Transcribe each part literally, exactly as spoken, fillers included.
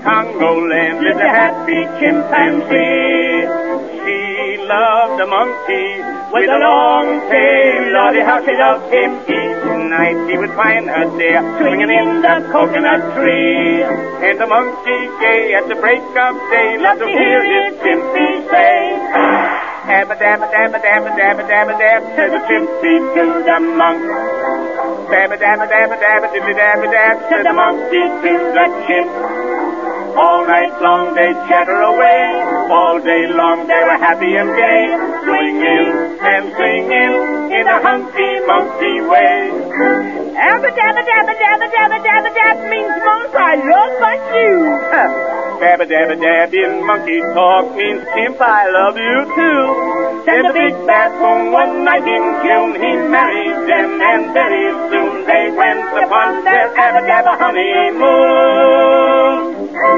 Congo land lived a happy chimpanzee. She loved the monkey with a long tail. Lordy, how she loved him. Each night he would find her there, swinging in the coconut tree. And the monkey, gay at the break of day, loved to hear his chimpy say, Dabba dabba dabba dabba dabba dabba dab, said the chimpy to the monk. Dabba dabba dabba dabba diddly dabba dab, said the monkey to the chimp. All night long they chatter away, all day long they were happy and gay, swinging and singing in a hunky-monkey way. Abba dabba dabba dabba dabba dabba dab means monk I love but you. Dabba dabba dab in monkey talk means chimp I love you too. Then the big baboon one night in June, he married them and very soon they went upon their abba dabba honeymoon.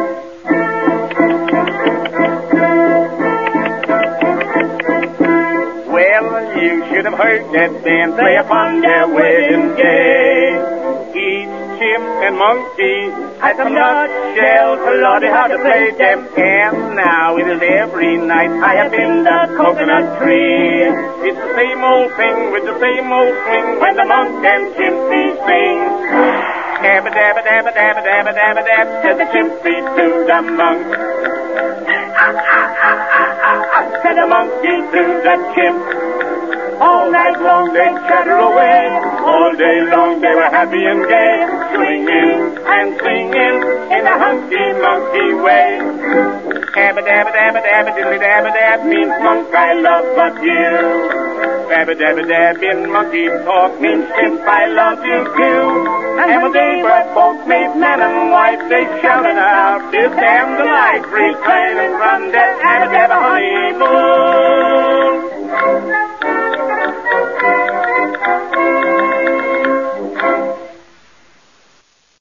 Well, you should have heard that band play upon their wedding day. Each chimp and monkey had some nutshells, Lordy, how to play them. And now it is every night high up in the coconut tree. It's the same old thing with the same old swing when the monk and chimpy sing. Dabba dabba dabba dabba dabba dabba dab, said the chimpy to the monk. Said the monkey to the chimp. All night long they chatter away, all day long they were happy and gay, swinging and singing in a hunky-monkey way. Dabba dabba dabba dabba diddly dabba dab means monk I love but you. Dabba dabba dab in monkey talk means chimp I love you too. And when they were both made man and wife, they shouted out, this damn delight, reclaiming from their abba dabba honeymoon.